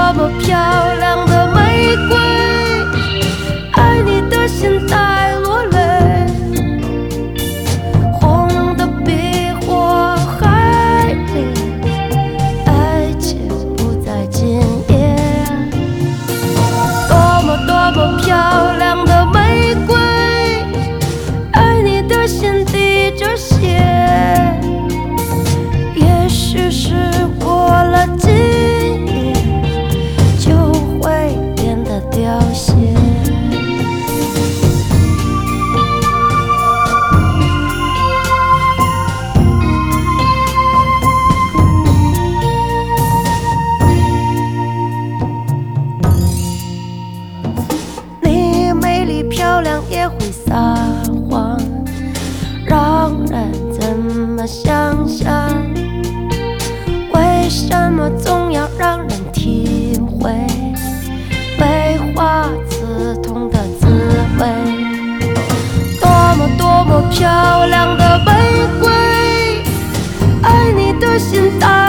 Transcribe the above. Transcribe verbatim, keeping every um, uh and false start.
么漂亮的玫瑰，爱你的心带落泪，红的比火还烈，爱情不再今夜。多么多么漂亮的玫瑰，爱你的心滴着血，也许是过了今夜就会变得凋谢。你美丽漂亮也会撒谎，让人怎么想象？为什么总要让人体会被花刺痛的滋味？多么多么漂亮的玫瑰，爱你的心大